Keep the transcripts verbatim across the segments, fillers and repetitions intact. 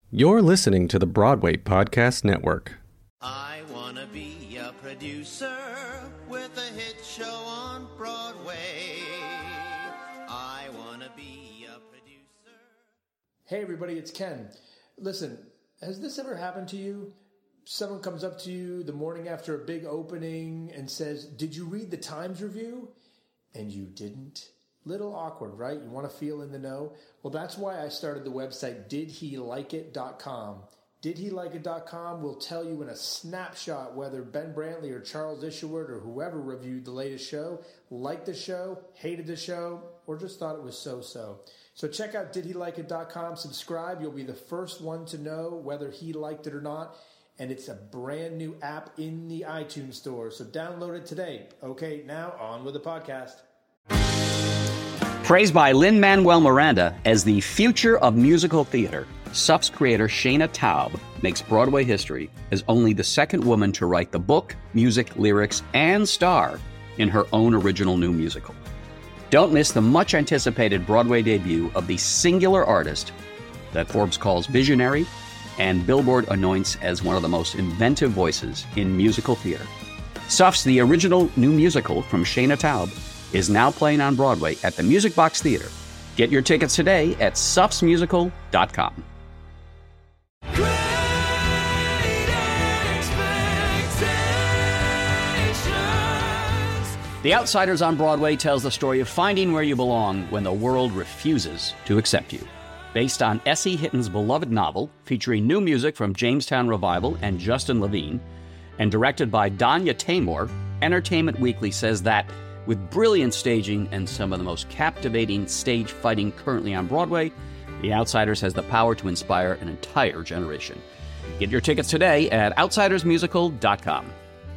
You're listening to the Broadway Podcast Network. I want to be a producer with a hit show on Broadway. I want to be a producer. Hey everybody, it's Ken. Listen, has this ever happened to you? Someone comes up to you the morning after a big opening and says, "Did you read the Times review?" And you didn't. Little awkward, right? You want to feel in the know? Well, that's why I started the website did he like it dot com. did he like it dot com will tell you in a snapshot whether Ben Brantley or Charles Isherwood or whoever reviewed the latest show liked the show, hated the show, or just thought it was so-so. So check out did he like it dot com. Subscribe. You'll be the first one to know whether he liked it or not. And it's a brand new app in the iTunes store. So download it today. Okay, now on with the podcast. Praised by Lin-Manuel Miranda as the future of musical theater, S U F's creator Shana Taub makes Broadway history as only the second woman to write the book, music, lyrics, and star in her own original new musical. Don't miss the much-anticipated Broadway debut of the singular artist that Forbes calls visionary and Billboard anoints as one of the most inventive voices in musical theater. S U F's The Original New Musical from Shana Taub is now playing on Broadway at the Music Box Theater. Get your tickets today at S U Fs musical dot com. The Outsiders on Broadway tells the story of finding where you belong when the world refuses to accept you. Based on S E. Hitton's beloved novel, featuring new music from Jamestown Revival and Justin Levine, and directed by Danya Taymor, Entertainment Weekly says that with brilliant staging and some of the most captivating stage fighting currently on Broadway, The Outsiders has the power to inspire an entire generation. Get your tickets today at outsiders musical dot com.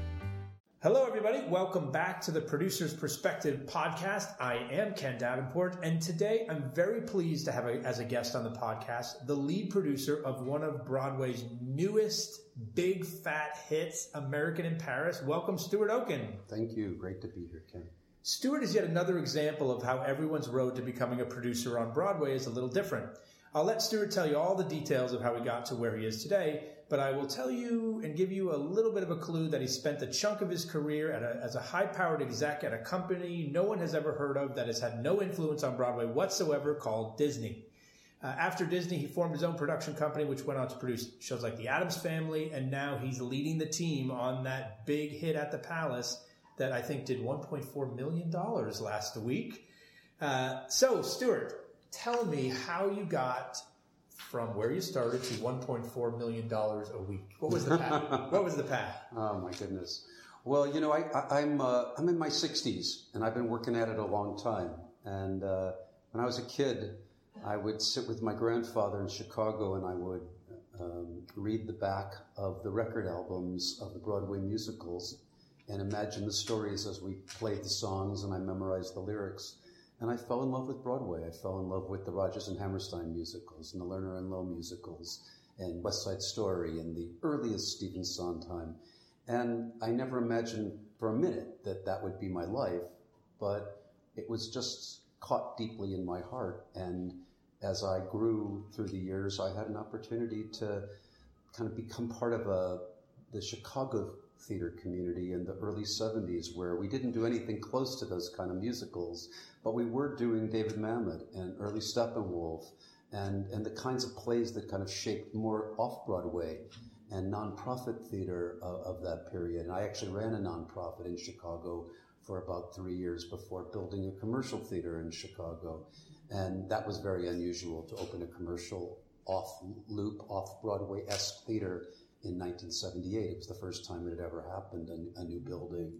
Hello, everybody. Welcome back to the Producer's Perspective podcast. I am Ken Davenport, and today I'm very pleased to have a, as a guest on the podcast the lead producer of one of Broadway's newest big fat hits, American in Paris. Welcome, Stuart Oken. Thank you. Great to be here, Ken. Stuart is yet another example of how everyone's road to becoming a producer on Broadway is a little different. I'll let Stuart tell you all the details of how he got to where he is today, but I will tell you and give you a little bit of a clue that he spent a chunk of his career at a, as a high-powered exec at a company no one has ever heard of that has had no influence on Broadway whatsoever called Disney. Uh, after Disney, he formed his own production company, which went on to produce shows like The Addams Family, and now he's leading the team on that big hit at the Palace that I think did one point four million dollars last week. Uh, so, Stuart, tell me how you got from where you started to one point four million dollars a week. What was the path? What was the path? Oh, my goodness. Well, you know, I, I, I'm uh, I'm in my sixties, and I've been working at it a long time. And uh, when I was a kid, I would sit with my grandfather in Chicago, and I would um, read the back of the record albums of the Broadway musicals and imagine the stories as we played the songs, and I memorized the lyrics. And I fell in love with Broadway. I fell in love with the Rodgers and Hammerstein musicals and the Lerner and Loewe musicals and West Side Story and the earliest Stephen Sondheim. And I never imagined for a minute that that would be my life, but it was just caught deeply in my heart. And as I grew through the years, I had an opportunity to kind of become part of a the Chicago theater community in the early seventies, where we didn't do anything close to those kind of musicals, but we were doing David Mamet and early Steppenwolf and, and the kinds of plays that kind of shaped more off-Broadway and nonprofit theater of, of that period. And I actually ran a nonprofit in Chicago for about three years before building a commercial theater in Chicago. And that was very unusual to open a commercial off-loop, off-Broadway-esque theater in nineteen seventy-eight. It was the first time it had ever happened, a, a new building.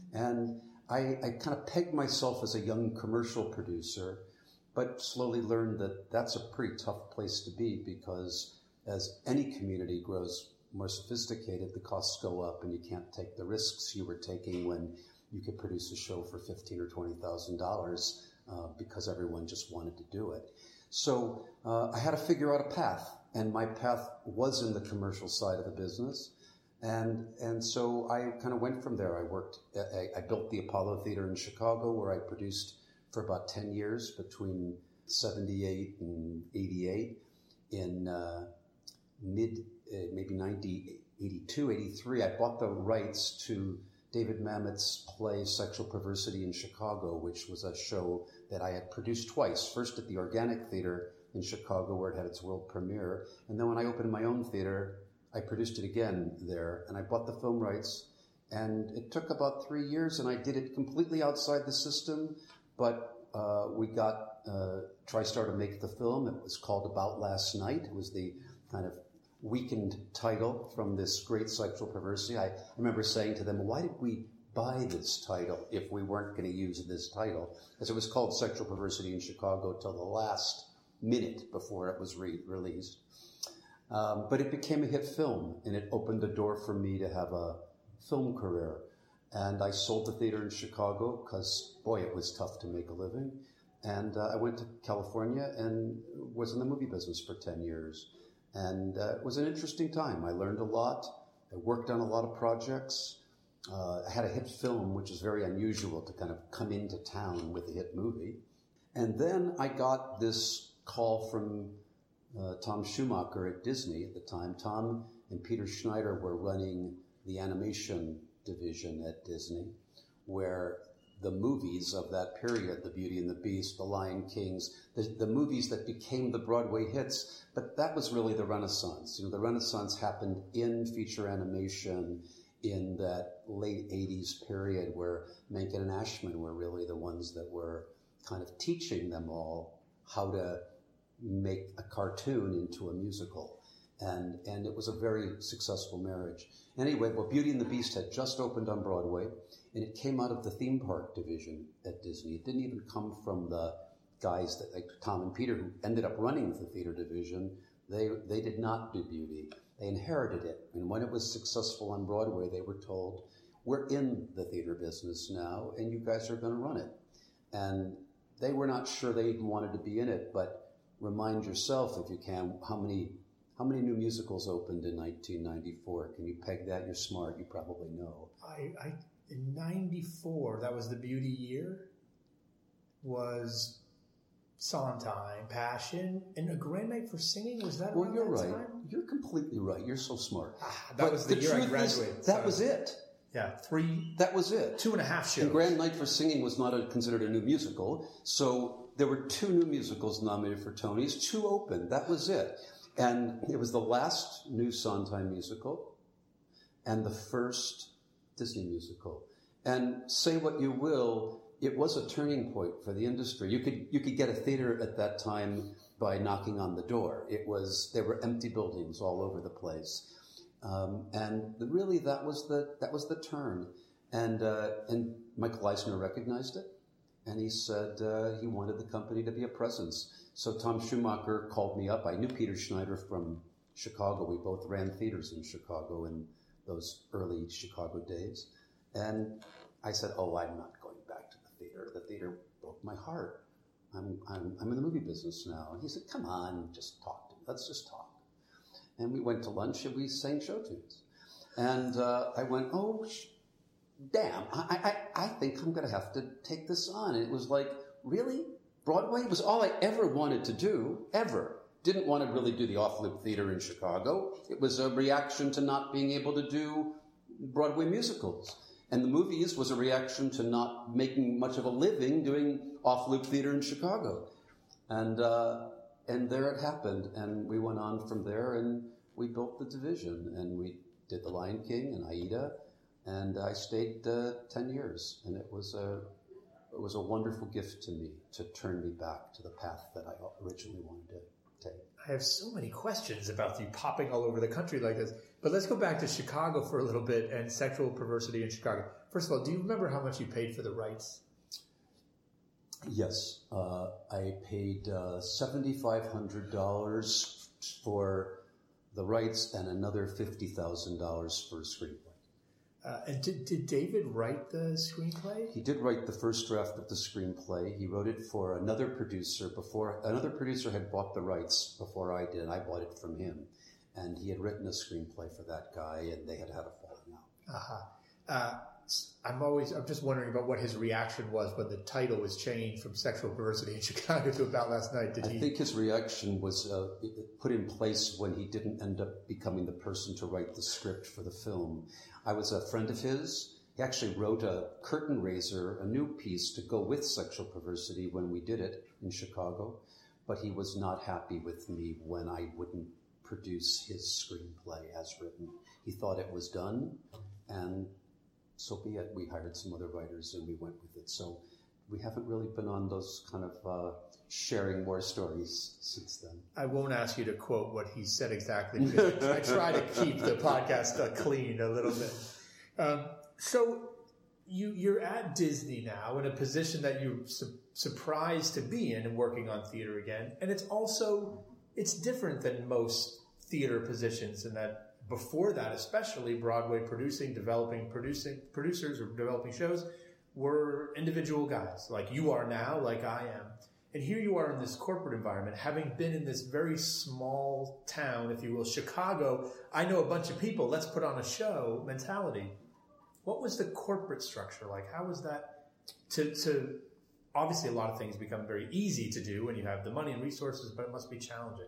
And I, I kind of pegged myself as a young commercial producer, but slowly learned that that's a pretty tough place to be, because as any community grows more sophisticated, the costs go up and you can't take the risks you were taking when you could produce a show for fifteen thousand dollars or twenty thousand dollars uh, because everyone just wanted to do it. So uh, I had to figure out a path. And my path was in the commercial side of the business. And and so I kind of went from there. I worked, I, I built the Apollo Theater in Chicago, where I produced for about ten years between seventy-eight and eighty-eight in uh, mid, uh, maybe nineteen eighty-two, eighty-three, I bought the rights to David Mamet's play Sexual Perversity in Chicago, which was a show that I had produced twice, first at the Organic Theater in Chicago, where it had its world premiere, and then when I opened my own theater, I produced it again there, and I bought the film rights, and it took about three years, and I did it completely outside the system, but uh, we got uh, TriStar to make the film. It was called About Last Night. It was the kind of weakened title from this great Sexual Perversity. I remember saying to them, why did we buy this title if we weren't going to use this title? Because it was called Sexual Perversity in Chicago till the last minute before it was re- released. Um, but it became a hit film, and it opened the door for me to have a film career. And I sold the theater in Chicago because, boy, it was tough to make a living. And uh, I went to California and was in the movie business for ten years. And uh, it was an interesting time. I learned a lot. I worked on a lot of projects. Uh, I had a hit film, which is very unusual to kind of come into town with a hit movie. And then I got this call from uh, Tom Schumacher at Disney at the time. Tom and Peter Schneider were running the animation division at Disney, where the movies of that period, The Beauty and the Beast, The Lion Kings, the, the movies that became the Broadway hits, but that was really the Renaissance. You know, the Renaissance happened in feature animation in that late eighties period where Menken and Ashman were really the ones that were kind of teaching them all how to make a cartoon into a musical. And and it was a very successful marriage. Anyway, well, Beauty and the Beast had just opened on Broadway, and it came out of the theme park division at Disney. It didn't even come from the guys that, like Tom and Peter, who ended up running the theater division. They they did not do Beauty. They inherited it. And when it was successful on Broadway, they were told, we're in the theater business now, and you guys are going to run it. And they were not sure they even wanted to be in it, but remind yourself, if you can, how many how many new musicals opened in nineteen ninety-four? Can you peg that? You're smart. You probably know. I, I in ninety-four, that was the Beauty year, was Sondheim, Passion, and A Grand Night for Singing. Was that Well, around you're that right. time? You're completely right. You're so smart. Ah, that But was the, year I truth is, graduated. that so- was it. Yeah, three, That was it. two and a half shows. And Grand Night for Singing was not a, considered a new musical, so there were two new musicals nominated for Tonys, two opened. That was it. And it was the last new Sondheim musical and the first Disney musical. And say what you will, it was a turning point for the industry. You could you could get a theater at that time by knocking on the door. It was there were empty buildings all over the place. Um, and the, really, that was the that was the turn, and uh, and Michael Eisner recognized it, and he said uh, he wanted the company to be a presence. So Tom Schumacher called me up. I knew Peter Schneider from Chicago. We both ran theaters in Chicago in those early Chicago days, and I said, "Oh, I'm not going back to the theater. The theater broke my heart. I'm I'm I'm in the movie business now." And he said, "Come on, just talk to me. Let's just talk." And we went to lunch and we sang show tunes. And uh, I went, oh, sh- damn, I, I, I think I'm going to have to take this on. And it was like, really? Broadway? It was all I ever wanted to do, ever. Didn't want to really do the off-loop theater in Chicago. It was a reaction to not being able to do Broadway musicals. And the movies was a reaction to not making much of a living doing off-loop theater in Chicago. And... Uh, And there it happened, and we went on from there, and we built the division, and we did The Lion King and Aida, and I stayed uh, ten years, and it was a it was a wonderful gift to me to turn me back to the path that I originally wanted to take. I have so many questions about you popping all over the country like this, but let's go back to Chicago for a little bit and Sexual Perversity in Chicago. First of all, do you remember how much you paid for the rights? Yes, uh, I paid uh, seven thousand five hundred dollars for the rights and another fifty thousand dollars for a screenplay. Uh, and did, did David write the screenplay? He did write the first draft of the screenplay. He wrote it for another producer before, another producer had bought the rights before I did, and I bought it from him. And he had written a screenplay for that guy, and they had had a falling out. Uh-huh. Uh, I'm always, I'm just wondering about what his reaction was when the title was changed from Sexual Perversity in Chicago to About Last Night. Did I he? think his reaction was uh, put in place when he didn't end up becoming the person to write the script for the film. I was a friend of his. He actually wrote a curtain raiser, a new piece to go with Sexual Perversity when we did it in Chicago, but he was not happy with me when I wouldn't produce his screenplay as written. He thought it was done, and so be it. We hired some other writers and we went with it. So we haven't really been on those kind of uh, sharing more stories since then. I won't ask you to quote what he said exactly, because I try to keep the podcast uh, clean a little bit. Um, so you, you're at Disney now in a position that you're su- surprised to be in and working on theater again. And it's also, it's different than most theater positions in that before that, especially Broadway producing, developing, producing producers or developing shows were individual guys like you are now, like I am. And here you are in this corporate environment, having been in this very small town, if you will, Chicago. I know a bunch of people, let's put on a show mentality. What was the corporate structure like? How was that to, to obviously a lot of things become very easy to do when you have the money and resources, but it must be challenging.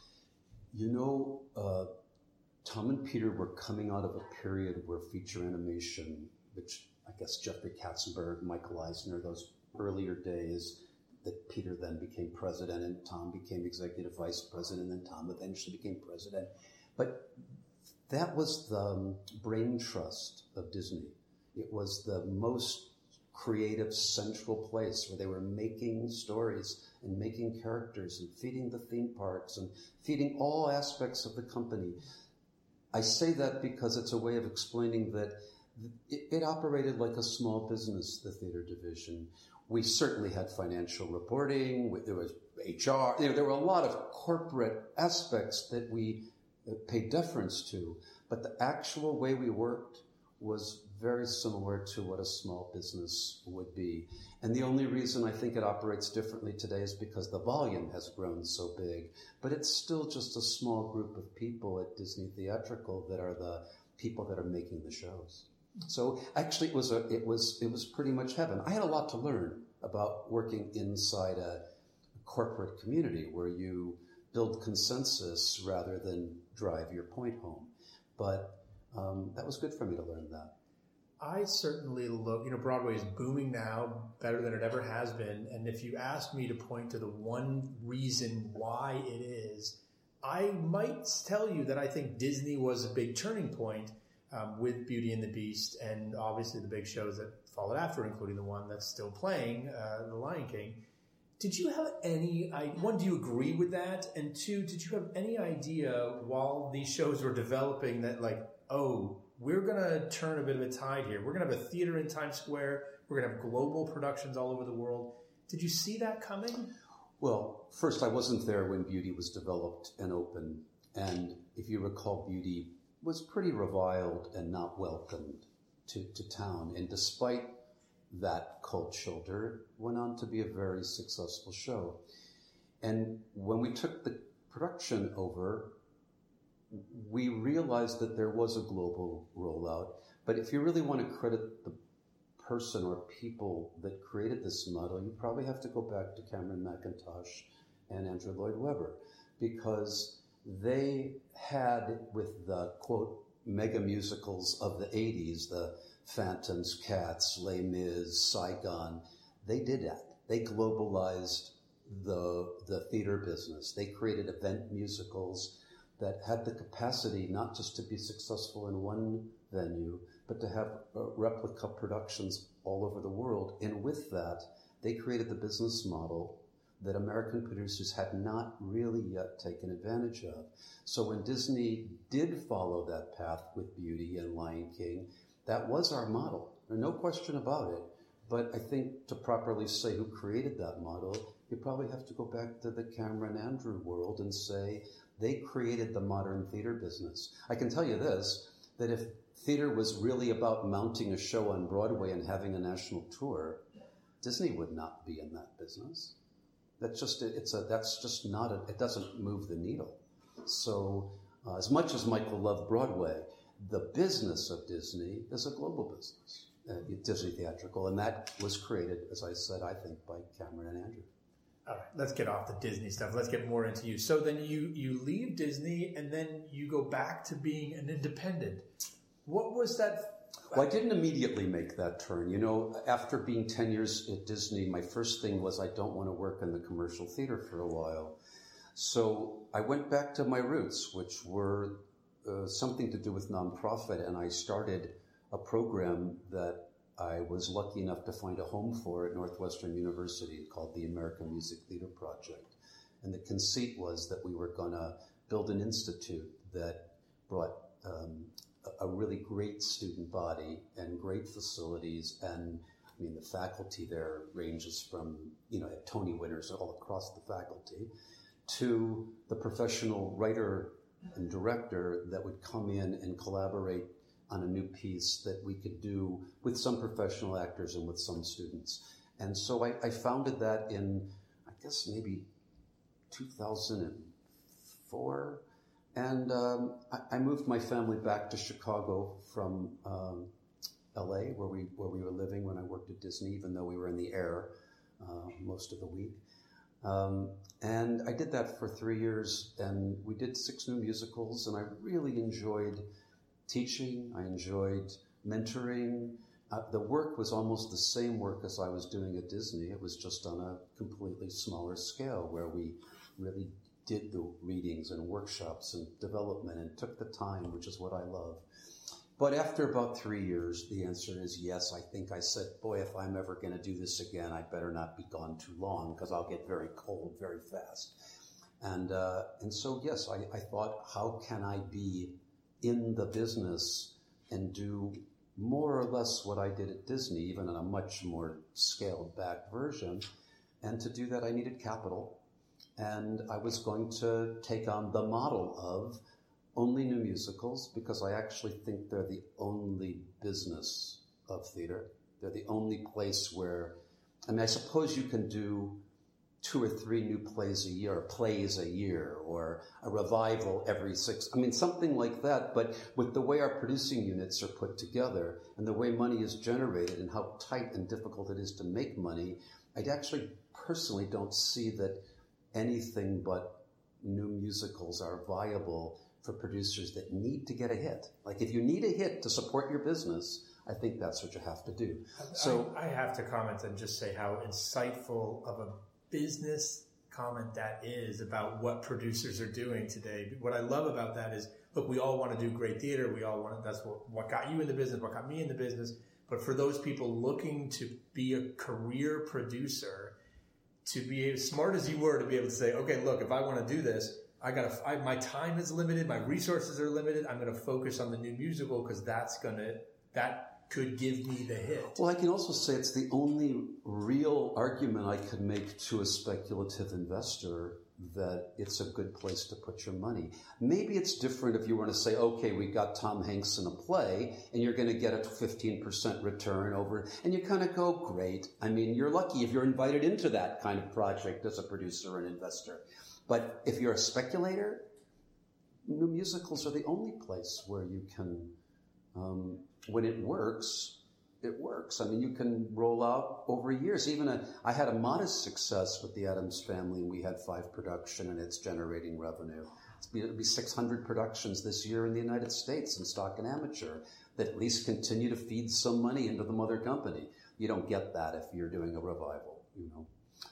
You know, uh, Tom and Peter were coming out of a period where feature animation, which I guess Jeffrey Katzenberg, Michael Eisner, those earlier days, that Peter then became president and Tom became executive vice president and Tom eventually became president. But that was the um, brain trust of Disney. It was the most creative central place where they were making stories and making characters and feeding the theme parks and feeding all aspects of the company. I say that because it's a way of explaining that it, it operated like a small business, the theater division. We certainly had financial reporting, there was H R, you know, there were a lot of corporate aspects that we paid deference to, but the actual way we worked was very similar to what a small business would be. And the only reason I think it operates differently today is because the volume has grown so big. But it's still just a small group of people at Disney Theatrical that are the people that are making the shows. So actually it was a, it was it was pretty much heaven. I had a lot to learn about working inside a corporate community where you build consensus rather than drive your point home. But um, that was good for me to learn that. I certainly look, you know, Broadway is booming now, better than it ever has been. And if you asked me to point to the one reason why it is, I might tell you that I think Disney was a big turning point um, with Beauty and the Beast and obviously the big shows that followed after, including the one that's still playing, uh, The Lion King. Did you have any, one, do you agree with that? And two, did you have any idea while these shows were developing that like, oh, we're going to turn a bit of a tide here. We're going to have a theater in Times Square. We're going to have global productions all over the world. Did you see that coming? Well, first, I wasn't there when Beauty was developed and opened. And if you recall, Beauty was pretty reviled and not welcomed to, to town. And despite that cold shoulder, went on to be a very successful show. And when we took the production over, we realized that there was a global rollout. But if you really want to credit the person or people that created this model, you probably have to go back to Cameron McIntosh and Andrew Lloyd Webber, because they had, with the, quote, mega musicals of the eighties, the Phantoms, Cats, Les Mis, Saigon, they did that. They globalized the, the theater business. They created event musicals that had the capacity not just to be successful in one venue, but to have uh, replica productions all over the world. And with that, they created the business model that American producers had not really yet taken advantage of. So when Disney did follow that path with Beauty and Lion King, that was our model. There's no question about it. But I think to properly say who created that model, you probably have to go back to the Cameron Andrew world and say, they created the modern theater business. I can tell you this, that if theater was really about mounting a show on Broadway and having a national tour, Disney would not be in that business. That's just, it's a, that's just not, a, it doesn't move the needle. So uh, as much as Michael loved Broadway, the business of Disney is a global business. uh, Disney Theatrical, and that was created, as I said, I think, by Cameron and Andrew. All right, let's get off the Disney stuff. Let's get more into you. So then you, you leave Disney, and then you go back to being an independent. What was that? Well, I didn't immediately make that turn. You know, after being ten years at Disney, my first thing was I don't want to work in the commercial theater for a while. So I went back to my roots, which were uh, something to do with nonprofit, and I started a program that I was lucky enough to find a home for at Northwestern University called the American Music Theater Project. And the conceit was that we were going to build an institute that brought um, a really great student body and great facilities. And I mean, the faculty there ranges from, you know, Tony winners all across the faculty to the professional writer and director that would come in and collaborate on a new piece that we could do with some professional actors and with some students. And so I, I founded that in, I guess, maybe two thousand four. And um, I, I moved my family back to Chicago from um, L A, where we where we were living when I worked at Disney, even though we were in the air uh, most of the week. Um, and I did that for three years, and we did six new musicals, and I really enjoyed teaching. I enjoyed mentoring. Uh, the work was almost the same work as I was doing at Disney. It was just on a completely smaller scale, where we really did the readings and workshops and development and took the time, which is what I love. But after about three years, the answer is yes. I think I said, boy, if I'm ever going to do this again, I better not be gone too long, because I'll get very cold very fast. And uh, and so, yes, I, I thought, how can I be in the business and do more or less what I did at Disney, even in a much more scaled back version? And to do that, I needed capital. And I was going to take on the model of only new musicals, because I actually think they're the only business of theater. They're the only place where, I mean, I suppose you can do two or three new plays a year, or plays a year, or a revival every six, I mean, something like that. But with the way our producing units are put together and the way money is generated and how tight and difficult it is to make money, I actually personally don't see that anything but new musicals are viable for producers that need to get a hit. Like, if you need a hit to support your business, I think that's what you have to do. So I, I have to comment and just say how insightful of a business comment that is about what producers are doing today. What I love about that is, look, we all want to do great theater. We all want to, that's what, what got you in the business, what got me in the business. But for those people looking to be a career producer, to be as smart as you were to be able to say, okay, look, if I want to do this, I got to, my time is limited, my resources are limited. I'm going to focus on the new musical, because that's going to, that could give me the hit. Well, I can also say it's the only real argument I could make to a speculative investor that it's a good place to put your money. Maybe it's different if you want to say, okay, we got Tom Hanks in a play, and you're going to get a fifteen percent return over, and you kind of go, great. I mean, you're lucky if you're invited into that kind of project as a producer or an investor. But if you're a speculator, new musicals are the only place where you can, um, when it works, it works. I mean, you can roll out over years. Even a, I had a modest success with the Addams Family, and we had five production, and it's generating revenue. It's be, it'll be six hundred productions this year in the United States in stock and amateur that at least continue to feed some money into the mother company. You don't get that if you're doing a revival, you know.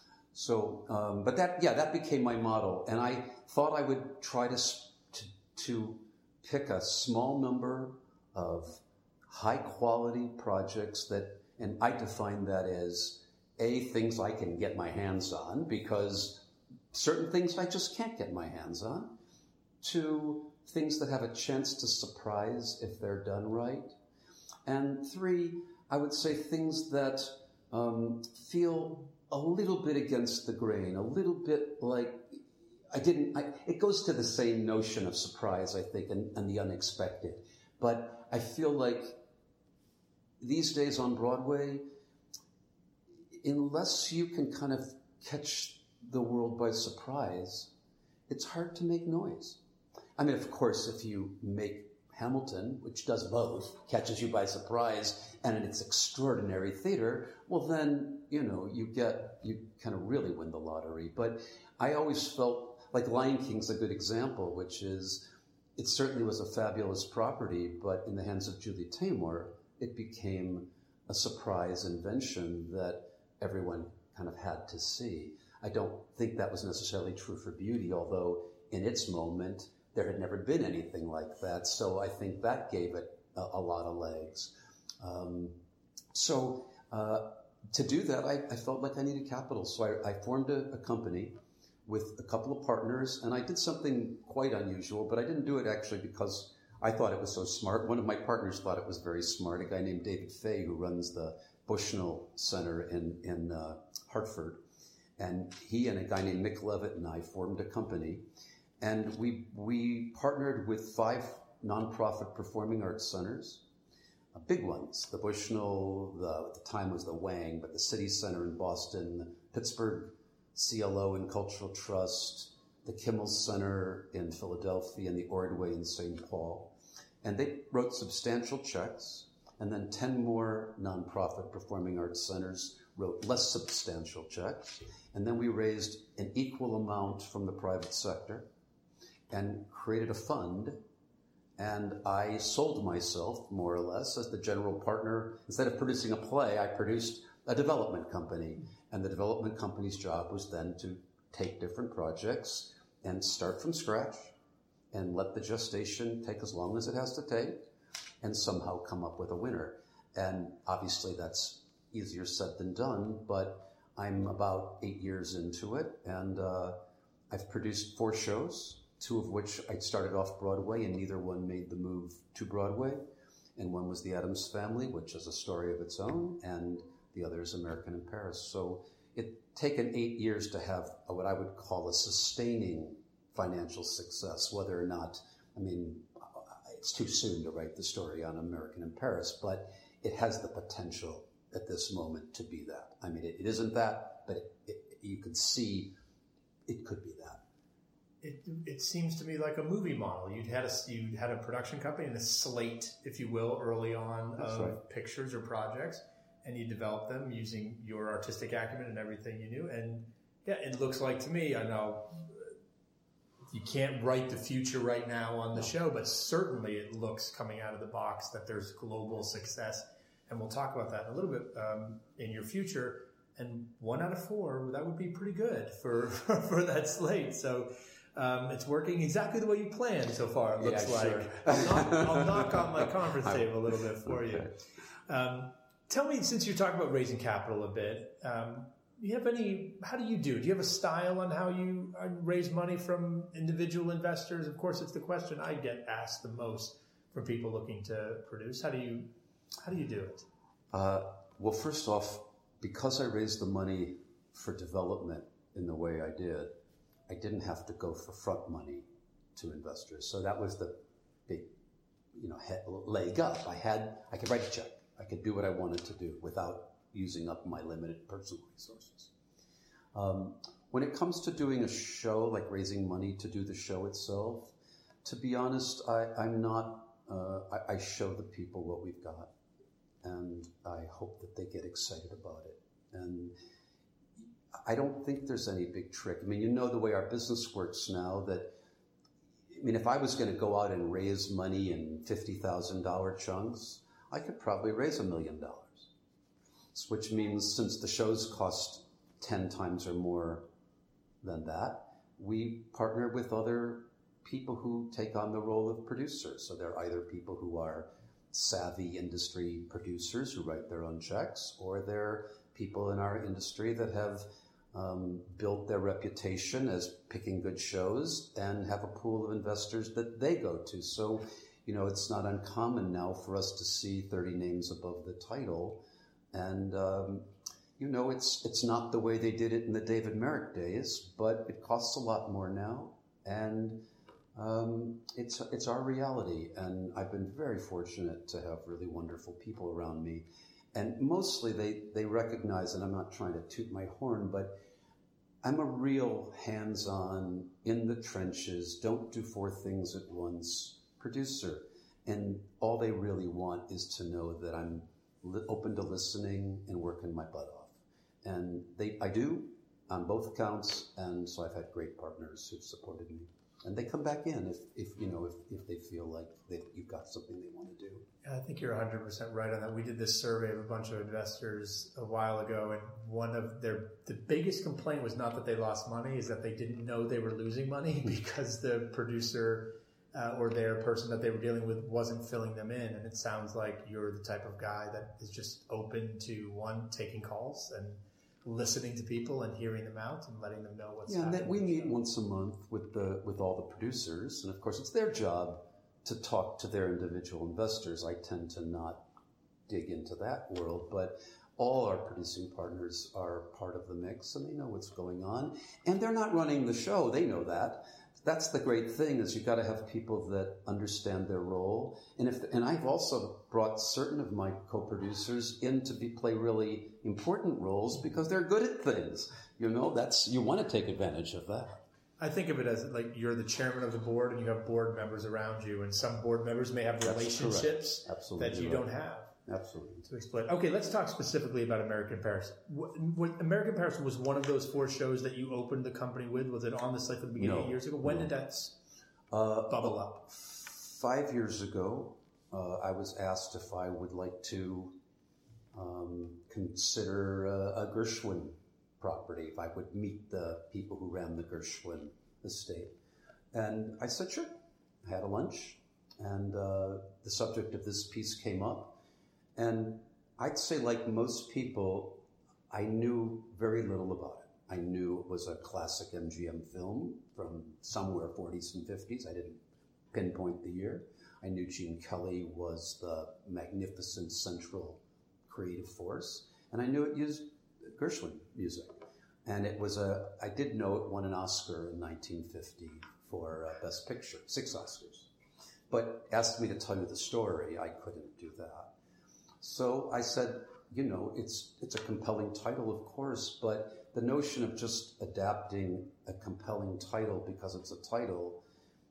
So, um, but that, yeah, that became my model. And I thought I would try to, to, to pick a small number of high quality projects that, and I define that as A, things I can get my hands on, because certain things I just can't get my hands on. Two, things that have a chance to surprise if they're done right. And three, I would say things that um, feel a little bit against the grain, a little bit like I didn't, I, it goes to the same notion of surprise, I think, and, and the unexpected. But I feel like these days on Broadway, unless you can kind of catch the world by surprise, it's hard to make noise. I mean, of course, if you make Hamilton, which does both, catches you by surprise, and it's extraordinary theater, well then, you know, you get, you kind of really win the lottery. But I always felt like Lion King's a good example, which is, it certainly was a fabulous property, but in the hands of Julie Taymor, it became a surprise invention that everyone kind of had to see. I don't think that was necessarily true for Beauty, although in its moment, there had never been anything like that. So I think that gave it a, a lot of legs. Um, so uh, to do that, I, I felt like I needed capital. So I, I formed a, a company with a couple of partners, and I did something quite unusual, but I didn't do it actually because I thought it was so smart. One of my partners thought it was very smart, a guy named David Fay, who runs the Bushnell Center in, in uh, Hartford. And he and a guy named Mick Levitt and I formed a company. And we we partnered with five nonprofit performing arts centers, uh, big ones. The Bushnell, the, at the time was the Wang, but the City Center in Boston, the Pittsburgh C L O and Cultural Trust, the Kimmel Center in Philadelphia, and the Ordway in Saint Paul. And they wrote substantial checks, and then ten more nonprofit performing arts centers wrote less substantial checks. And then we raised an equal amount from the private sector and created a fund. And I sold myself, more or less, as the general partner. Instead of producing a play, I produced a development company. And the development company's job was then to take different projects and start from scratch and let the gestation take as long as it has to take and somehow come up with a winner. And obviously that's easier said than done, but I'm about eight years into it, and uh, I've produced four shows, two of which I started off Broadway, and neither one made the move to Broadway. And one was The Addams Family, which is a story of its own, and the other is American in Paris. So it's taken eight years to have a, what I would call a sustaining financial success, whether or not, I mean, it's too soon to write the story on American in Paris, but it has the potential at this moment to be that. I mean, it, it isn't that, but it, it, you can see it could be that. It, it seems to me like a movie model. You'd had a, you had a production company and a slate, if you will, early on That's of right. pictures or projects, and you developed them using your artistic acumen and everything you knew. And yeah, it looks like to me, I know you can't write the future right now on the show, but certainly it looks coming out of the box that there's global success. And we'll talk about that in a little bit um, in your future. And one out of four, that would be pretty good for, for that slate. So um, it's working exactly the way you planned so far, it looks Yeah, like. sure. I'll, knock, I'll knock on my conference table a little bit for Okay. you. Um, tell me, since you're talking about raising capital a bit, um, do you have any, how do you do? Do you have a style on how you uh, raise money from individual investors? Of course, it's the question I get asked the most from people looking to produce. How do you, how do you do it? Uh, well, first off, because I raised the money for development in the way I did, I didn't have to go for front money to investors. So that was the big, you know, head, leg up. I had, I could write a check. I could do what I wanted to do without using up my limited personal resources. Um, when it comes to doing a show, like raising money to do the show itself, to be honest, I, I'm not, uh, I, I show the people what we've got. And I hope that they get excited about it. And I don't think there's any big trick. I mean, you know the way our business works now that, I mean, if I was going to go out and raise money in fifty thousand dollars chunks, I could probably raise a million dollars. Which means since the shows cost ten times or more than that, we partner with other people who take on the role of producers. So they're either people who are savvy industry producers who write their own checks, or they're people in our industry that have um, built their reputation as picking good shows and have a pool of investors that they go to. So, you know, it's not uncommon now for us to see thirty names above the title. And, um, you know, it's it's not the way they did it in the David Merrick days, but it costs a lot more now. And um, it's it's our reality. And I've been very fortunate to have really wonderful people around me. And mostly they, they recognize, and I'm not trying to toot my horn, but I'm a real hands-on, in the trenches, don't do four things at once producer. And all they really want is to know that I'm li- open to listening and working my butt off. And they, I do on both accounts, and so I've had great partners who've supported me. And they come back in if, if you know, if, if they feel like they, you've got something they want to do. I think you're one hundred percent right on that. We did this survey of a bunch of investors a while ago, and one of their, the biggest complaint was not that they lost money, is that they didn't know they were losing money because the producer uh, or their person that they were dealing with wasn't filling them in. And it sounds like you're the type of guy that is just open to, one, taking calls and listening to people and hearing them out and letting them know what's yeah, happening. Yeah, we meet once a month with the with all the producers, and of course it's their job to talk to their individual investors. I tend to not dig into that world, but all our producing partners are part of the mix, and they know what's going on. And they're not running the show; they know that. That's the great thing, is you've got to have people that understand their role. And if and I've also brought certain of my co-producers in to be, play really important roles because they're good at things. You know, that's you want to take advantage of that. I think of it as like you're the chairman of the board and you have board members around you, and some board members may have relationships that you right. don't have. Absolutely. To exploit. Okay, let's talk specifically about American Paris. What, what, American Paris was one of those four shows that you opened the company with. Was it on the site from the beginning no, eight years ago? When no. did that uh, bubble up? Five years ago, uh, I was asked if I would like to um, consider uh, a Gershwin property, if I would meet the people who ran the Gershwin estate. And I said, sure. I had a lunch, and uh, the subject of this piece came up. And I'd say, like most people, I knew very little about it. I knew it was a classic M G M film from somewhere forties and fifties. I didn't pinpoint the year. I knew Gene Kelly was the magnificent central creative force. And I knew it used Gershwin music. And it was a, I did know it won an Oscar in nineteen fifty for uh, Best Picture, six Oscars. But asked me to tell you the story, I couldn't do that. So I said, you know, it's it's a compelling title, of course, but the notion of just adapting a compelling title because it's a title,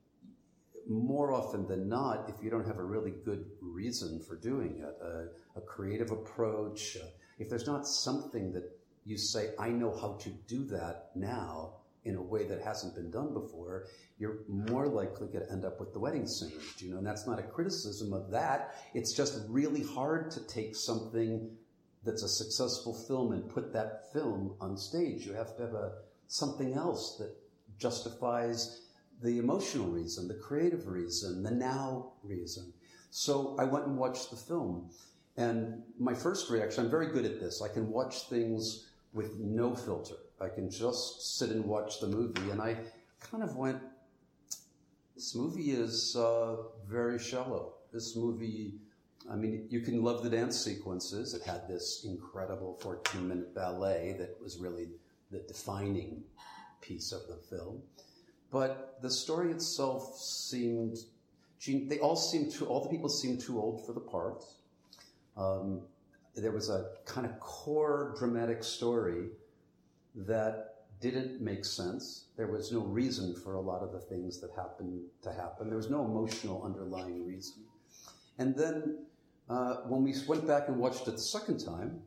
more often than not, if you don't have a really good reason for doing it, a, a creative approach, uh, if there's not something that you say, I know how to do that now in a way that hasn't been done before, you're more likely going to end up with The Wedding Singer. You know, and that's not a criticism of that. It's just really hard to take something that's a successful film and put that film on stage. You have to have a something else that justifies the emotional reason, the creative reason, the now reason. So I went and watched the film. And my first reaction, I'm very good at this. I can watch things with no filter. I can just sit and watch the movie. And I kind of went, this movie is uh, very shallow. This movie, I mean, you can love the dance sequences. It had this incredible fourteen-minute ballet that was really the defining piece of the film. But the story itself seemed, they all seemed too, all the people seemed too old for the parts. Um, there was a kind of core dramatic story that didn't make sense. There was no reason for a lot of the things that happened to happen. There was no emotional underlying reason. And then uh, when we went back and watched it the second time,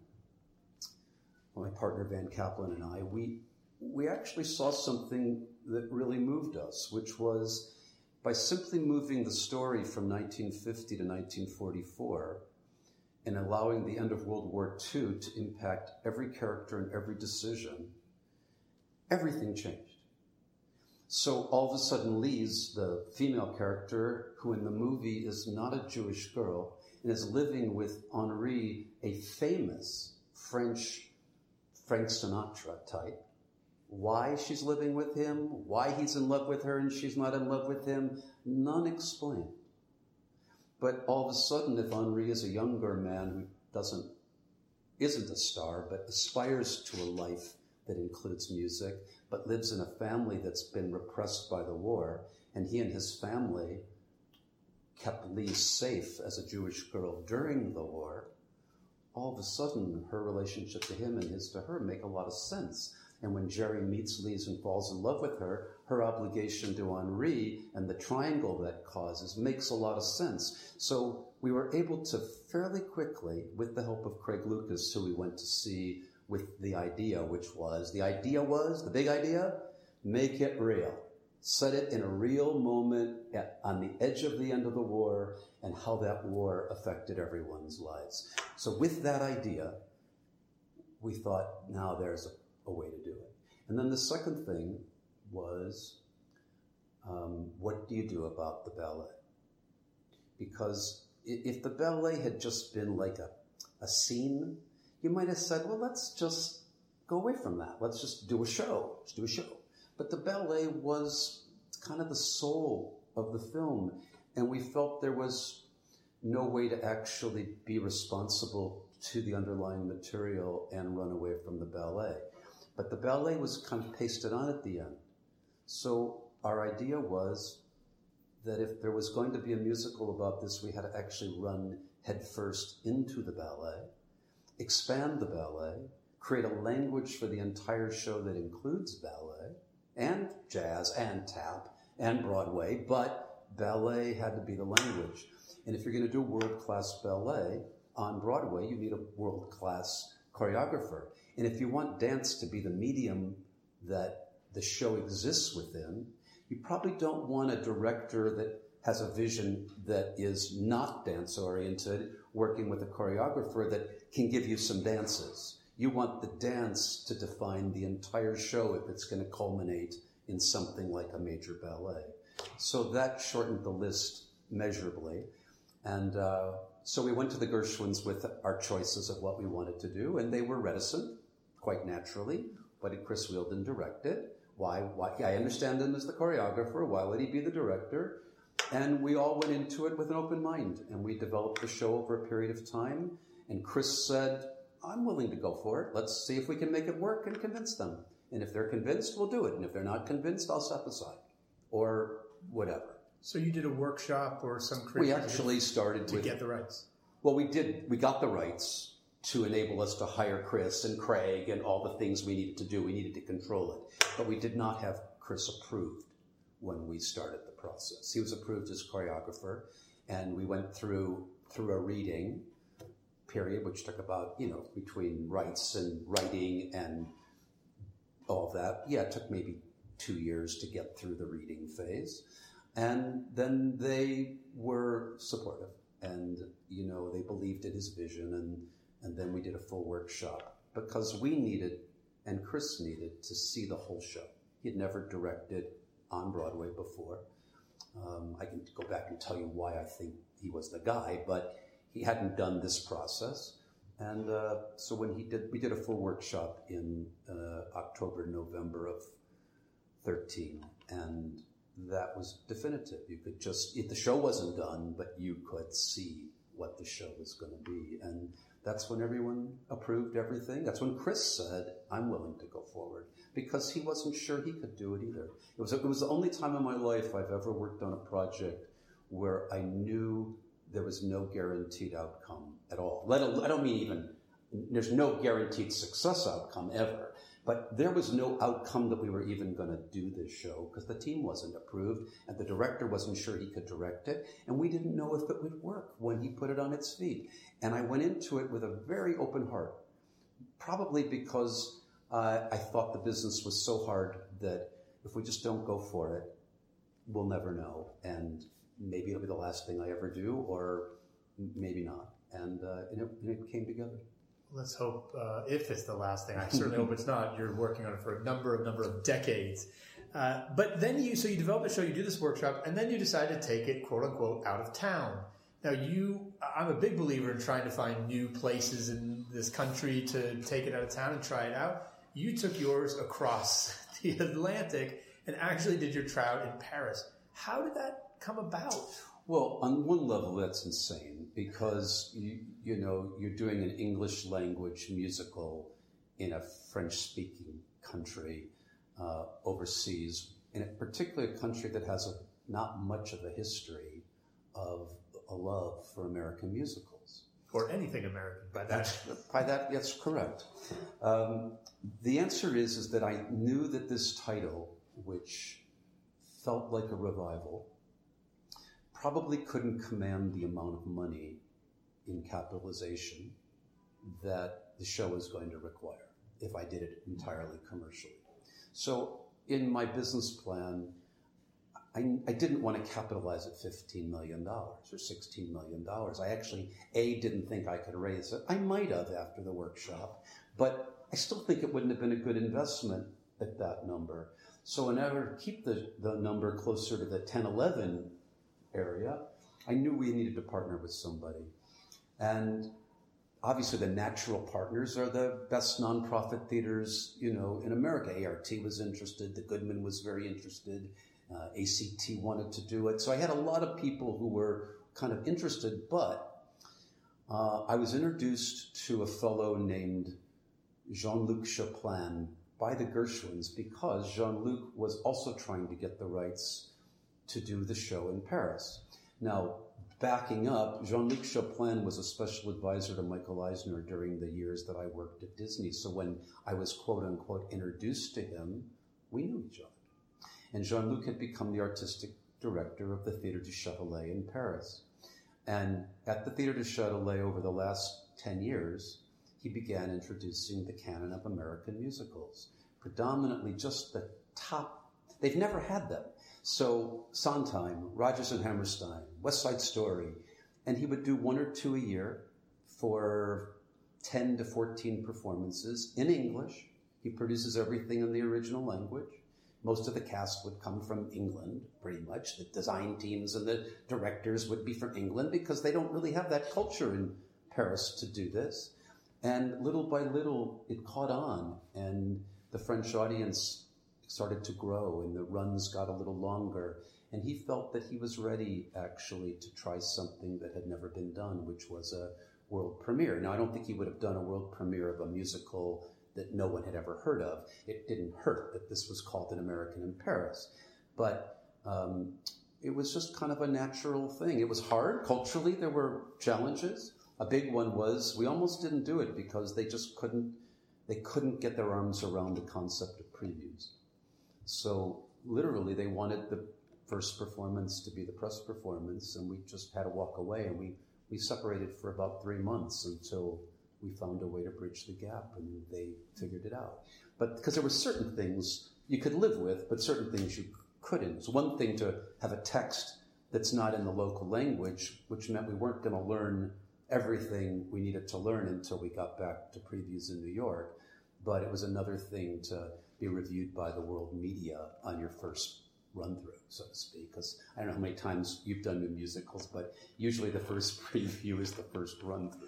my partner Van Kaplan and I, we we actually saw something that really moved us, which was by simply moving the story from nineteen fifty to nineteen forty-four and allowing the end of World War Two to impact every character and every decision, everything changed. So all of a sudden, Lise, the female character, who in the movie is not a Jewish girl, and is living with Henri, a famous French Frank Sinatra type. Why she's living with him, why he's in love with her and she's not in love with him, none explained. But all of a sudden, if Henri is a younger man who doesn't, isn't a star, but aspires to a life that includes music, but lives in a family that's been repressed by the war, and he and his family kept Lise safe as a Jewish girl during the war, all of a sudden her relationship to him and his to her make a lot of sense. And when Jerry meets Lise and falls in love with her, her obligation to Henri and the triangle that causes makes a lot of sense. So we were able to fairly quickly, with the help of Craig Lucas, who we went to see with the idea, which was, the idea was, the big idea, make it real. Set it in a real moment at, on the edge of the end of the war and how that war affected everyone's lives. So with that idea, we thought, now there's a, a way to do it. And then the second thing was, um, what do you do about the ballet? Because if the ballet had just been like a, a scene, you might have said, well, let's just go away from that. Let's just do a show. Let's do a show. But the ballet was kind of the soul of the film, and we felt there was no way to actually be responsible to the underlying material and run away from the ballet. But the ballet was kind of pasted on at the end. So our idea was that if there was going to be a musical about this, we had to actually run headfirst into the ballet, expand the ballet, create a language for the entire show that includes ballet, and jazz, and tap, and Broadway, but ballet had to be the language. And if you're going to do world-class ballet on Broadway, you need a world-class choreographer. And if you want dance to be the medium that the show exists within, you probably don't want a director that has a vision that is not dance-oriented, working with a choreographer that can give you some dances. You want the dance to define the entire show if it's going to culminate in something like a major ballet. So that shortened the list measurably. And uh, so we went to the Gershwins with our choices of what we wanted to do, and they were reticent, quite naturally. Why did Chris Wheeldon direct it? Why, why? I understand him as the choreographer. Why would he be the director? And we all went into it with an open mind, and we developed the show over a period of time. And Chris said, I'm willing to go for it. Let's see if we can make it work and convince them. And if they're convinced, we'll do it. And if they're not convinced, I'll step aside or whatever. So you did a workshop or some creative... We actually started to with... get the rights. Well, we did. We got the rights to enable us to hire Chris and Craig and all the things we needed to do. We needed to control it. But we did not have Chris approved when we started the process. He was approved as choreographer, and we went through through a reading period, which took about, you know, between rights and writing and all of that. Yeah, it took maybe two years to get through the reading phase. And then they were supportive and, you know, they believed in his vision. And, and then we did a full workshop because we needed, and Chris needed, to see the whole show. He had never directed on Broadway before. Um, I can go back and tell you why I think he was the guy, but he hadn't done this process. And uh, so when he did, we did a full workshop in uh, October, November of thirteen. And that was definitive. You could just, the show wasn't done, but you could see what the show was going to be. And that's when everyone approved everything. That's when Chris said, I'm willing to go forward, because he wasn't sure he could do it either. It was, it was the only time in my life I've ever worked on a project where I knew there was no guaranteed outcome at all. Let alone, I don't mean even, there's no guaranteed success outcome ever, but there was no outcome that we were even going to do this show because the team wasn't approved and the director wasn't sure he could direct it, and we didn't know if it would work when he put it on its feet. And I went into it with a very open heart, probably because uh, I thought the business was so hard that if we just don't go for it, we'll never know. And maybe it'll be the last thing I ever do, or maybe not. And, uh, and, it, and it came together. Let's hope, uh, if it's the last thing, I certainly hope it's not. You're working on it for a number of number of decades. Uh, but then you, so you develop a show, you do this workshop, and then you decide to take it, quote unquote, out of town. Now you, I'm a big believer in trying to find new places in this country to take it out of town and try it out. You took yours across the Atlantic and actually did your tryout in Paris. How did that come about? Well, on one level, that's insane because, you, you know, you're doing an English language musical in a French-speaking country uh, overseas, in a particularly a country that has a, not much of a history of a love for American musicals. or anything American by that? By that, that's correct. Um, the answer is, is that I knew that this title, which felt like a revival, probably couldn't command the amount of money in capitalization that the show was going to require if I did it entirely commercially. So in my business plan, I, I didn't want to capitalize at fifteen million dollars or sixteen million dollars. I actually, A, didn't think I could raise it. I might have after the workshop, but I still think it wouldn't have been a good investment at that number. So in order to keep the, the number closer to the ten, eleven area, I knew we needed to partner with somebody. And obviously the natural partners are the best nonprofit theaters, you know, in America. A R T was interested, the Goodman was very interested, uh, A C T wanted to do it. So I had a lot of people who were kind of interested, but uh, I was introduced to a fellow named Jean-Luc Chopin by the Gershwins because Jean-Luc was also trying to get the rights to do the show in Paris. Now, backing up, Jean-Luc Chopin was a special advisor to Michael Eisner during the years that I worked at Disney. So when I was quote unquote introduced to him, we knew each other. And Jean-Luc had become the artistic director of the Théâtre du Châtelet in Paris. And at the Théâtre du Châtelet over the last ten years, he began introducing the canon of American musicals, predominantly just the top. They've never had them. So Sondheim, Rodgers and Hammerstein, West Side Story, and he would do one or two a year for ten to fourteen performances in English. He produces everything in the original language. Most of the cast would come from England, pretty much. The design teams and the directors would be from England because they don't really have that culture in Paris to do this. And little by little, it caught on, and the French audience started to grow, and the runs got a little longer. And he felt that he was ready, actually, to try something that had never been done, which was a world premiere. Now, I don't think he would have done a world premiere of a musical that no one had ever heard of. It didn't hurt that this was called An American in Paris. But um, it was just kind of a natural thing. It was hard. Culturally, there were challenges. A big one was we almost didn't do it because they just couldn't, they couldn't get their arms around the concept of previews. So literally they wanted the first performance to be the press performance, and we just had to walk away, and we, we separated for about three months until we found a way to bridge the gap, and they figured it out. But because there were certain things you could live with, but certain things you couldn't. It's one thing to have a text that's not in the local language, which meant we weren't going to learn everything we needed to learn until we got back to previews in New York. But it was another thing to be reviewed by the world media on your first run-through, so to speak. Because I don't know how many times you've done new musicals, but usually the first preview is the first run-through.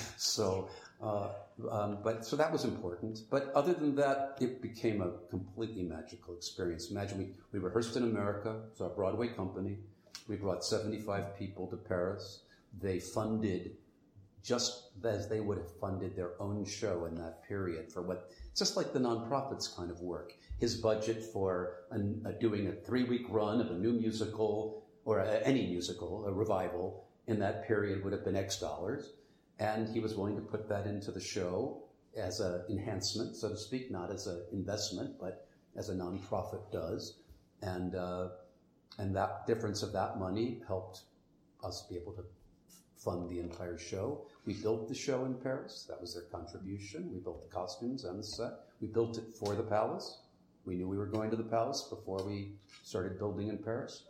So, uh, um, but so that was important. But other than that, it became a completely magical experience. Imagine we, we rehearsed in America. It's our Broadway company. We brought seventy-five people to Paris. They funded just as they would have funded their own show in that period for what, just like the nonprofits kind of work. His budget for an, uh, doing a three-week run of a new musical or a, any musical, a revival, in that period would have been X dollars. And he was willing to put that into the show as an enhancement, so to speak, not as an investment, but as a nonprofit does. And, uh, and that difference of that money helped us be able to fund the entire show. We built the show in Paris. That was their contribution. We built the costumes and the set. We built it for the palace. We knew we were going to the palace before we started building in Paris.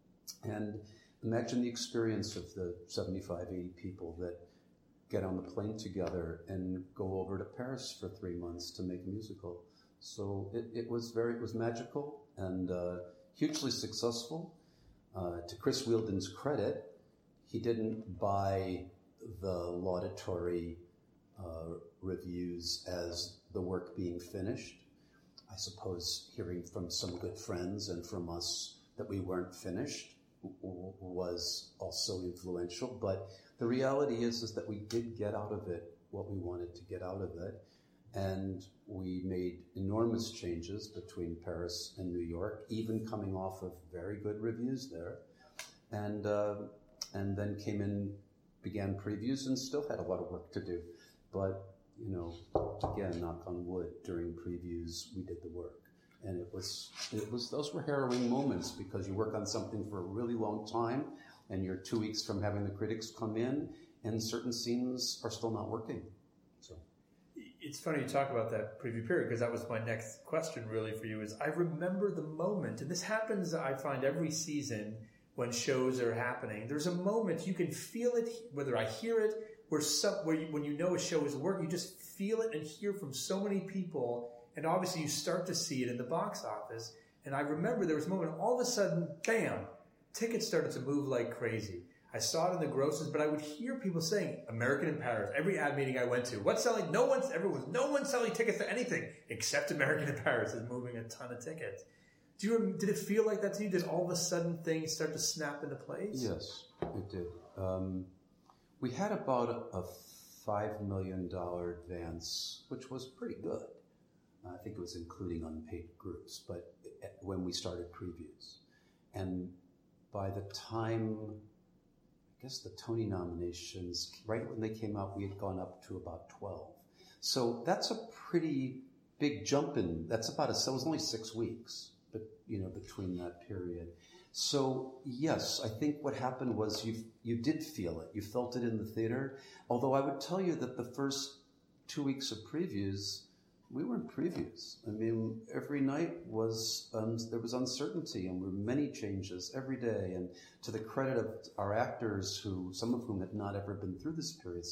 And imagine the experience of the seventy-five, eighty people that get on the plane together and go over to Paris for three months to make a musical. So it, it was very, it was magical and uh, hugely successful. Uh, to Chris Wheeldon's credit, he didn't buy the laudatory uh, reviews as the work being finished. I suppose hearing from some good friends and from us that we weren't finished w- was also influential. But the reality is, is that we did get out of it what we wanted to get out of it. And we made enormous changes between Paris and New York, even coming off of very good reviews there. And uh, and then came in began previews and still had a lot of work to do. But, you know, again, knock on wood, during previews, we did the work. And it was, it was, those were harrowing moments because you work on something for a really long time and you're two weeks from having the critics come in and certain scenes are still not working. So it's funny you talk about that preview period because that was my next question really for you is I remember the moment, and this happens, I find, every season when shows are happening. There's a moment you can feel it, whether I hear it, where some, where you, when you know a show is working, you just feel it and hear from so many people. And obviously you start to see it in the box office. And I remember there was a moment, all of a sudden, bam, tickets started to move like crazy. I saw it in the grosses, but I would hear people saying, American in Paris. Every ad meeting I went to, what's selling? No one's, everyone's, no one's selling tickets to anything except American in Paris is moving a ton of tickets. Do you, did it feel like that to you? Did all of a sudden things start to snap into place? Yes, it did. Um, we had about a, a five million dollars advance, which was pretty good. I think it was including unpaid groups, but when we started previews. And by the time, I guess the Tony nominations, right when they came out, we had gone up to about twelve. So that's a pretty big jump in, that's about a, so it was only six weeks, but you know, between that period. So yes, I think what happened was you you did feel it. You felt it in the theater. Although I would tell you that the first two weeks of previews, we were in previews. I mean, every night was, um, there was uncertainty and there were many changes every day. And to the credit of our actors, who some of whom had not ever been through this period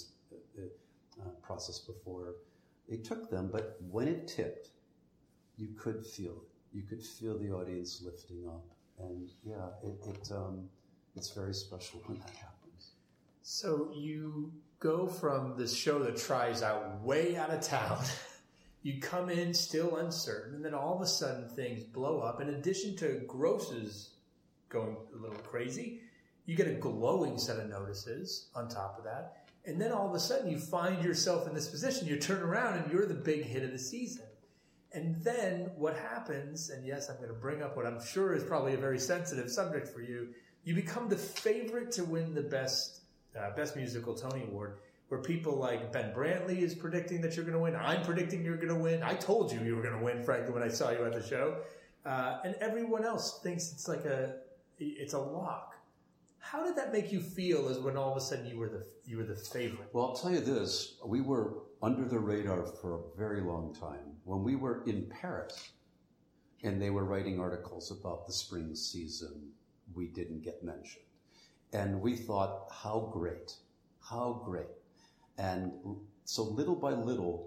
uh, process before, they took them. But when it tipped, you could feel it. You could feel the audience lifting up. And yeah, it, it um, it's very special when that happens. So you go from this show that tries out way out of town. You come in still uncertain, and then all of a sudden things blow up. In addition to grosses going a little crazy, you get a glowing set of notices on top of that. And then all of a sudden you find yourself in this position. You turn around and you're the big hit of the season. And then what happens, and yes, I'm going to bring up what I'm sure is probably a very sensitive subject for you, you become the favorite to win the Best uh, Best Musical Tony Award, where people like Ben Brantley is predicting that you're going to win. I'm predicting you're going to win. I told you you were going to win, frankly, when I saw you at the show. Uh, and everyone else thinks it's like a, it's a lock. How did that make you feel as when all of a sudden you were the, you were the favorite? Well, I'll tell you this. We were under the radar for a very long time. When we were in Paris and they were writing articles about the spring season, we didn't get mentioned. And we thought, how great, how great. And so little by little,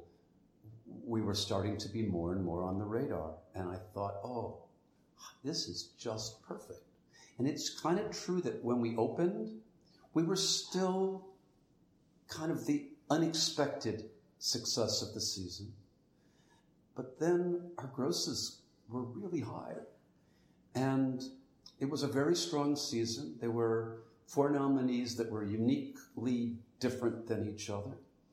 we were starting to be more and more on the radar. And I thought, oh, this is just perfect. And it's kind of true that when we opened, we were still kind of the unexpected success of the season. But then our grosses were really high. And it was a very strong season. There were four nominees that were uniquely different than each other.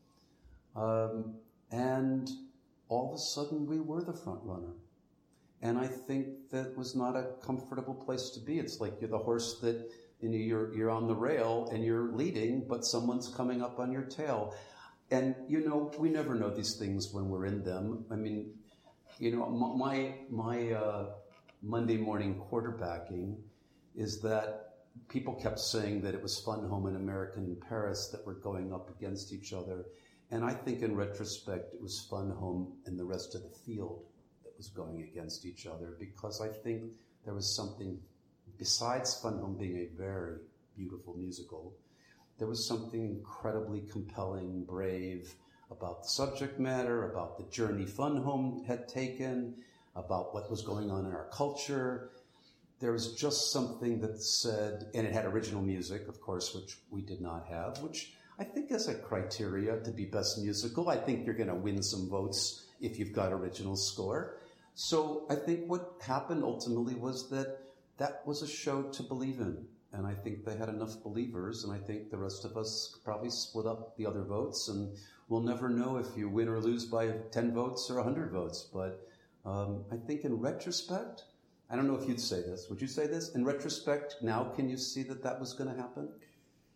Um, and all of a sudden we were the front runner. And I think that was not a comfortable place to be. It's like you're the horse that, you know, you're, you're on the rail and you're leading, but someone's coming up on your tail. And, you know, we never know these things when we're in them. I mean, you know, my, my uh, Monday morning quarterbacking is that people kept saying that it was Fun Home and American in Paris that were going up against each other. And I think in retrospect, it was Fun Home and the rest of the field that was going against each other, because I think there was something, besides Fun Home being a very beautiful musical, there was something incredibly compelling, brave about the subject matter, about the journey Fun Home had taken, about what was going on in our culture. There was just something that said, and it had original music, of course, which we did not have, which I think is a criteria to be best musical. I think you're going to win some votes if you've got original score. So I think what happened ultimately was that that was a show to believe in. And I think they had enough believers, and I think the rest of us probably split up the other votes, and we'll never know if you win or lose by ten votes or one hundred votes. But um, I think in retrospect, I don't know if you'd say this. Would you say this? In retrospect, now can you see that that was going to happen?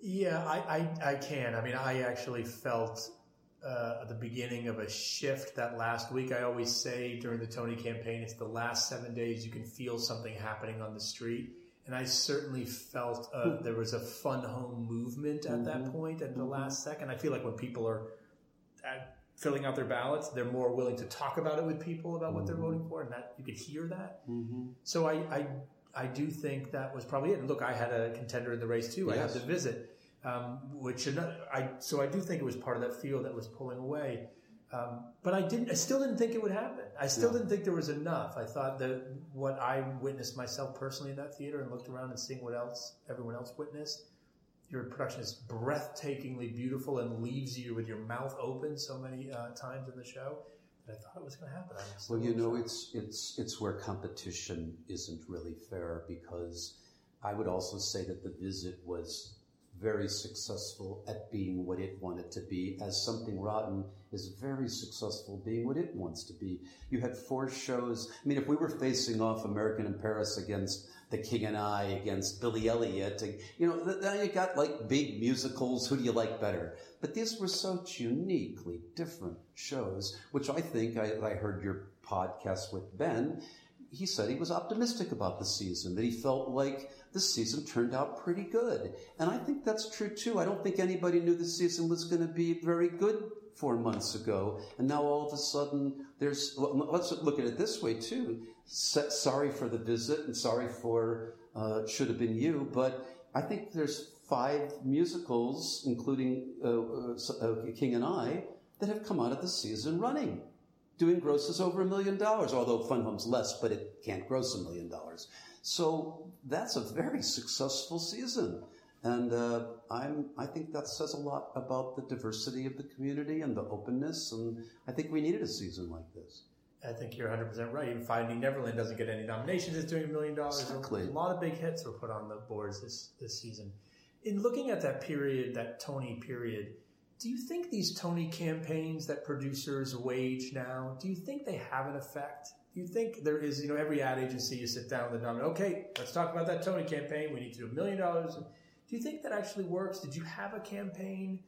Yeah, I, I, I can. I mean, I actually felt uh, at the beginning of a shift that last week. I always say during the Tony campaign, it's the last seven days you can feel something happening on the street. And I certainly felt uh, there was a fun home movement at mm-hmm. that point at the mm-hmm. last second. I feel like when people are at, filling out their ballots, they're more willing to talk about it with people about mm-hmm. what they're voting for, and that you could hear that. Mm-hmm. So I, I I do think that was probably it. And look, I had a contender in the race too. Yes. I had The Visit, um, which I so I do think it was part of that field that was pulling away. Um, but I didn't. I still didn't think it would happen. I still no. didn't think there was enough. I thought that what I witnessed myself personally in that theater and looked around and seeing what else everyone else witnessed. Your production is breathtakingly beautiful and leaves you with your mouth open so many uh, times in the show that I thought it was going to happen. Well, you know, it's it's it's where competition isn't really fair, because I would also say that The Visit was very successful at being what it wanted to be, as Something Rotten is very successful being what it wants to be. You had four shows. I mean, if we were facing off American in Paris against The King and I, against Billy Elliot, you know, then you got like big musicals. Who do you like better? But these were such uniquely different shows, which I think I, I heard your podcast with Ben. He said he was optimistic about the season, that he felt like the season turned out pretty good. And I think that's true too. I don't think anybody knew the season was going to be very good four months ago. And now all of a sudden there's, let's look at it this way too. Sorry for The Visit and sorry for uh, Should Have Been You. But I think there's five musicals, including uh, uh, King and I, that have come out of the season running, doing grosses over a million dollars, although Fun Home's less, but it can't gross a million dollars. So that's a very successful season. And uh, I'm, I think that says a lot about the diversity of the community and the openness, and I think we needed a season like this. I think you're one hundred percent right. Even Finding Neverland doesn't get any nominations. It's doing a million dollars. Exactly. A lot of big hits were put on the boards this, this season. In looking at that period, that Tony period, do you think these Tony campaigns that producers wage now, do you think they have an effect? Do you think there is, you know, every ad agency you sit down with the nominee, okay, let's talk about that Tony campaign. We need to do a million dollars. Do you think that actually works? Did you have a campaign?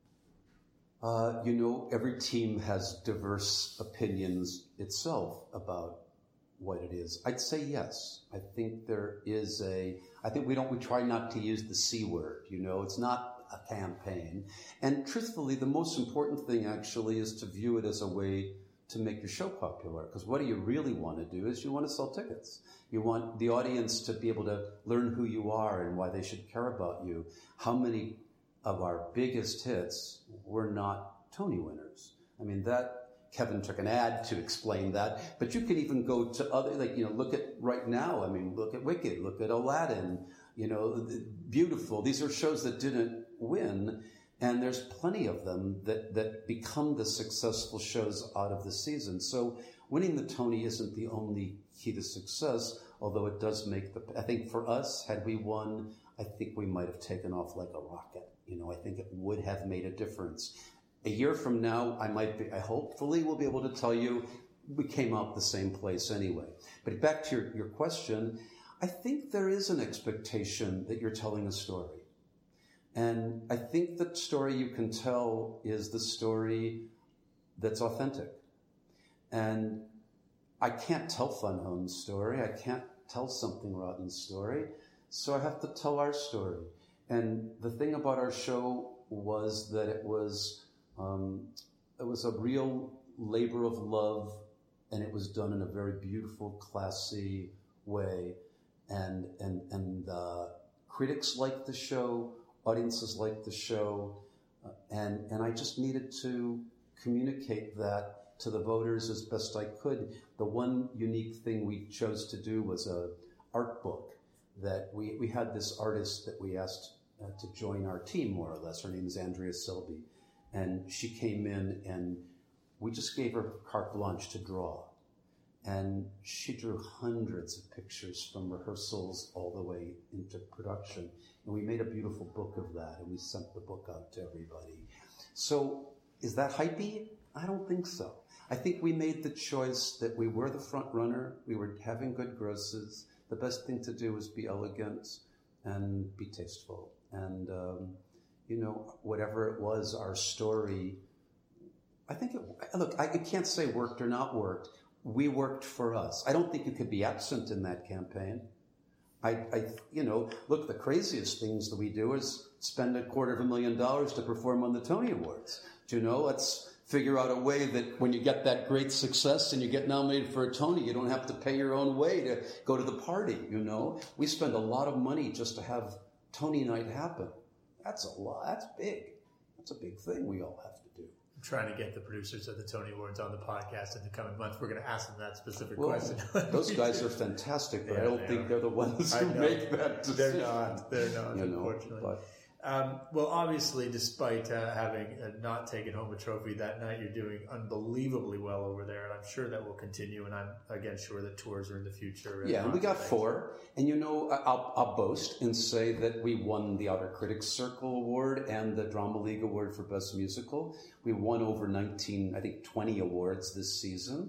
Uh, you know, every team has diverse opinions itself about what it is. I'd say yes. I think there is a, I think we don't, we try not to use the C word, you know, it's not a campaign. And truthfully, the most important thing actually is to view it as a way to make your show popular. Because what do you really want to do is you want to sell tickets. You want the audience to be able to learn who you are and why they should care about you. How many of our biggest hits were not Tony winners? I mean, that, Kevin took an ad to explain that, but you could even go to other, like, you know, look at right now, I mean, look at Wicked, look at Aladdin, you know, Beautiful. These are shows that didn't win, and there's plenty of them that, that become the successful shows out of the season. So winning the Tony isn't the only key to success, although it does make the, I think for us, had we won, I think we might have taken off like a rocket. You know, I think it would have made a difference. A year from now, I might be, I hopefully will be able to tell you we came out the same place anyway. But back to your, your question, I think there is an expectation that you're telling a story. And I think the story you can tell is the story that's authentic. And I can't tell Fun Home's story. I can't tell Something Rotten's story. So I have to tell our story. And the thing about our show was that it was, um, it was a real labor of love, and it was done in a very beautiful, classy way. And, and, and, uh, critics liked the show, audiences liked the show, uh, and, and I just needed to communicate that to the voters as best I could. The one unique thing we chose to do was a art book that we, we had this artist that we asked uh, to join our team, more or less. Her name is Andrea Selby. And she came in and we just gave her carte blanche to draw. And she drew hundreds of pictures from rehearsals all the way into production. And we made a beautiful book of that, and we sent the book out to everybody. So is that hypey? I don't think so. I think we made the choice that we were the front runner. We were having good grosses. The best thing to do was be elegant and be tasteful. And um, you know, whatever it was, our story, I think it, look, I can't say worked or not worked. We worked for us. I don't think you could be absent in that campaign. I, I, you know, look, the craziest things that we do is spend a quarter of a million dollars to perform on the Tony Awards. Do you know, let's figure out a way that when you get that great success and you get nominated for a Tony, you don't have to pay your own way to go to the party, you know. We spend a lot of money just to have Tony night happen. That's a lot. That's big. That's a big thing we all have to do. I'm trying to get the producers of the Tony Awards on the podcast in the coming months. We're going to ask them that specific well, question. Those guys are fantastic, but yeah, I don't they think are. they're the ones who make that decision. They're not. They're not, you know, unfortunately. But, Um, well, obviously, despite uh, having uh, not taken home a trophy that night, you're doing unbelievably well over there, and I'm sure that will continue. And I'm again sure that tours are in the future. Yeah, and we got four. And you know, I'll, I'll boast and say that we won the Outer Critics Circle Award and the Drama League Award for Best Musical. We won over nineteen, I think, twenty awards this season.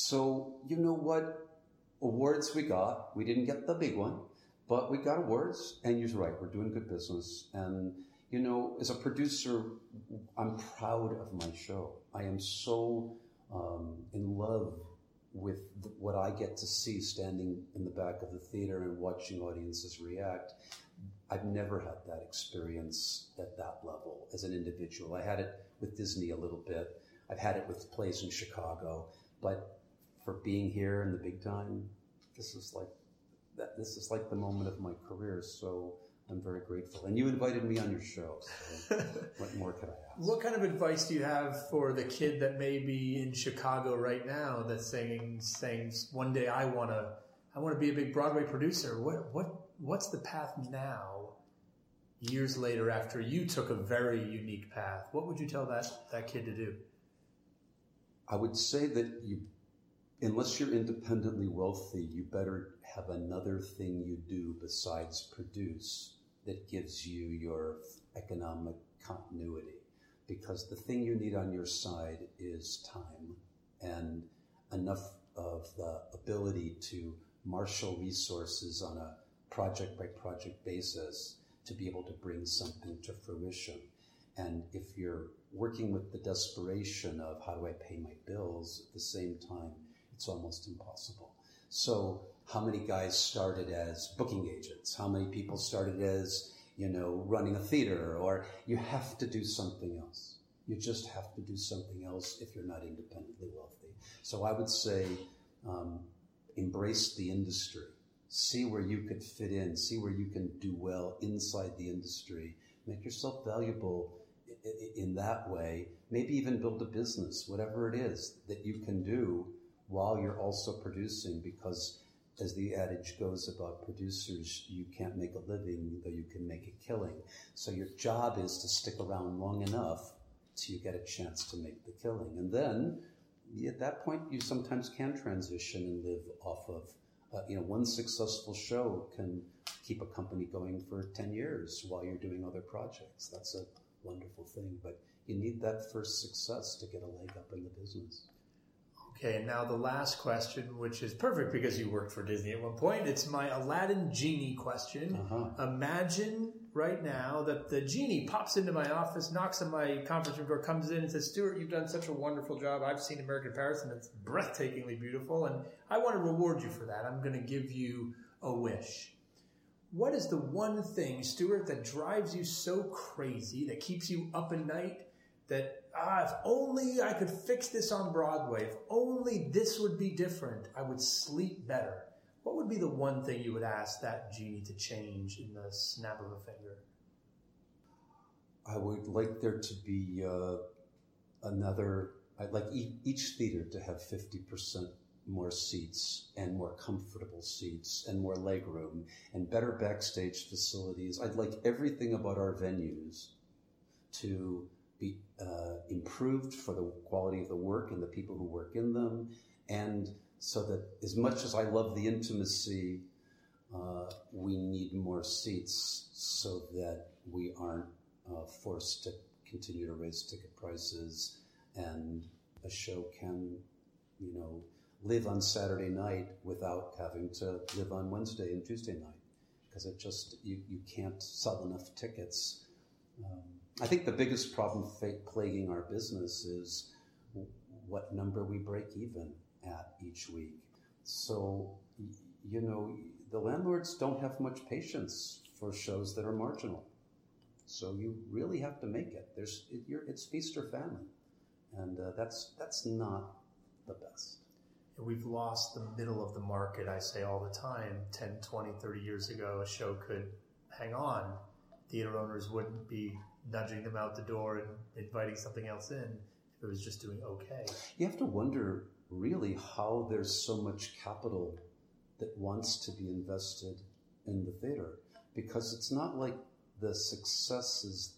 So you know what awards we got? We didn't get the big one. But we got awards, and you're right, we're doing good business. And, you know, as a producer, I'm proud of my show. I am so um, in love with the, what I get to see standing in the back of the theater and watching audiences react. I've never had that experience at that level as an individual. I had it with Disney a little bit. I've had it with plays in Chicago. But for being here in the big time, this is like, That this is like the moment of my career, so I'm very grateful. And you invited me on your show, so what more could I ask? What kind of advice do you have for the kid that may be in Chicago right now that's saying, saying one day I want to I want to be a big Broadway producer? What what what's the path now, years later, after you took a very unique path? What would you tell that, that kid to do? I would say that you, unless you're independently wealthy, you better have another thing you do besides produce that gives you your economic continuity. Because the thing you need on your side is time and enough of the ability to marshal resources on a project-by-project basis to be able to bring something to fruition. And if you're working with the desperation of how do I pay my bills at the same time, it's almost impossible. So how many guys started as booking agents? How many people started as, you know, running a theater? Or you have to do something else. You just have to do something else if you're not independently wealthy. So I would say um, embrace the industry. See where you could fit in. See where you can do well inside the industry. Make yourself valuable in that way. Maybe even build a business, whatever it is that you can do while you're also producing, because as the adage goes about producers, you can't make a living, though you can make a killing. So your job is to stick around long enough till you get a chance to make the killing. And then at that point, you sometimes can transition and live off of, uh, you know, one successful show can keep a company going for ten years while you're doing other projects. That's a wonderful thing, but you need that first success to get a leg up in the business. Okay, and now the last question, which is perfect because you worked for Disney at one point. It's my Aladdin Genie question. Uh-huh. Imagine right now that the genie pops into my office, knocks on my conference room door, comes in and says, Stuart, you've done such a wonderful job. I've seen American Paris and it's breathtakingly beautiful, and I want to reward you for that. I'm going to give you a wish. What is the one thing, Stuart, that drives you so crazy, that keeps you up at night, that, ah, if only I could fix this on Broadway, if only this would be different, I would sleep better? What would be the one thing you would ask that genie to change in the snap of a finger? I would like there to be uh, another, I'd like e- each theater to have fifty percent more seats and more comfortable seats and more legroom and better backstage facilities. I'd like everything about our venues to be uh, improved for the quality of the work and the people who work in them, and so that as much as I love the intimacy, uh, we need more seats so that we aren't uh, forced to continue to raise ticket prices, and a show can, you know, live on Saturday night without having to live on Wednesday and Tuesday night, because it just, you, you can't sell enough tickets Um, I think the biggest problem fa- plaguing our business is w- what number we break even at each week. So, y- you know, the landlords don't have much patience for shows that are marginal. So you really have to make it. There's it, you're, it's feast or famine, and uh, that's that's not the best. We've lost the middle of the market. I say all the time, ten, twenty, thirty years ago, a show could hang on. Theater owners wouldn't be nudging them out the door and inviting something else in if it was just doing okay. You have to wonder, really, how there's so much capital that wants to be invested in the theater. Because it's not like the success is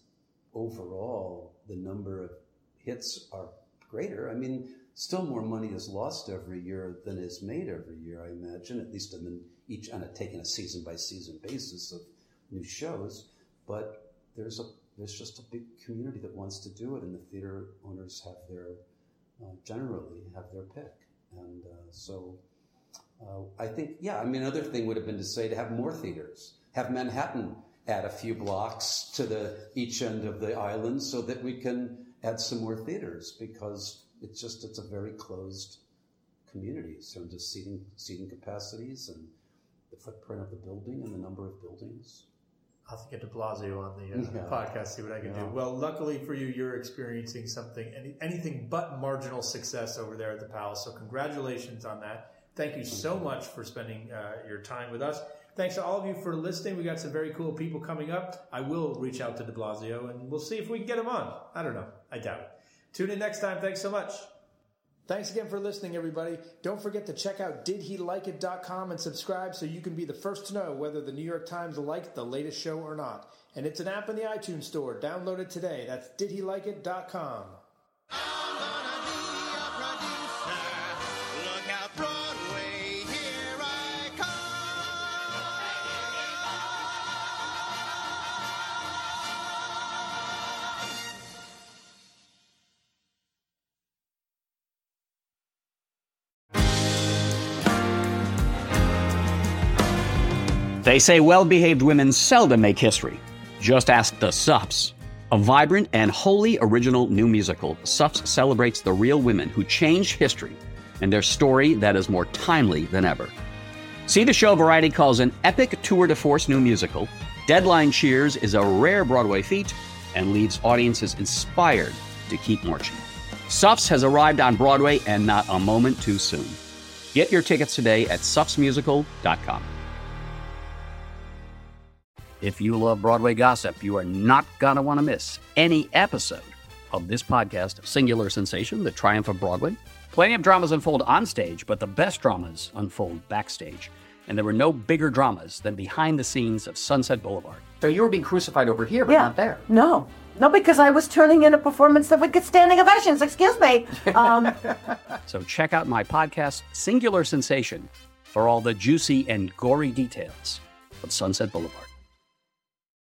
overall, the number of hits are greater. I mean, still more money is lost every year than is made every year, I imagine, at least in the, each, on a taking a season by season basis of new shows. But there's a there's just a big community that wants to do it, and the theater owners have their uh, generally have their pick, and uh, so uh, I think yeah. I mean, another thing would have been to say to have more theaters, have Manhattan add a few blocks to the each end of the island so that we can add some more theaters, because it's just, it's a very closed community in terms of seating, seating capacities and the footprint of the building and the number of buildings. I'll have to get de Blasio on the uh, Yeah. podcast, see what I can Yeah. do. Well, luckily for you, you're experiencing something, any, anything but marginal success over there at the Palace. So congratulations on that. Thank you so much for spending uh, your time with us. Thanks to all of you for listening. We got some very cool people coming up. I will reach out to de Blasio, and we'll see if we can get him on. I don't know. I doubt it. Tune in next time. Thanks so much. Thanks again for listening, everybody. Don't forget to check out did he like it dot com and subscribe so you can be the first to know whether the New York Times liked the latest show or not. And it's an app in the iTunes store. Download it today. That's did he like it dot com. I'm gonna be a producer. Look out, Broadway, here I They say well-behaved women seldom make history. Just ask the Sups. A vibrant and wholly original new musical, Sups celebrates the real women who changed history and their story that is more timely than ever. See the show Variety calls an epic tour de force new musical. Deadline cheers is a rare Broadway feat and leaves audiences inspired to keep marching. Sups has arrived on Broadway, and not a moment too soon. Get your tickets today at sups musical dot com. If you love Broadway gossip, you are not going to want to miss any episode of this podcast, Singular Sensation, The Triumph of Broadway. Plenty of dramas unfold on stage, but the best dramas unfold backstage. And there were no bigger dramas than behind the scenes of Sunset Boulevard. So you were being crucified over here, but yeah. not there. No. No, because I was turning in a performance that would get standing ovations. Excuse me. Um, So check out my podcast, Singular Sensation, for all the juicy and gory details of Sunset Boulevard.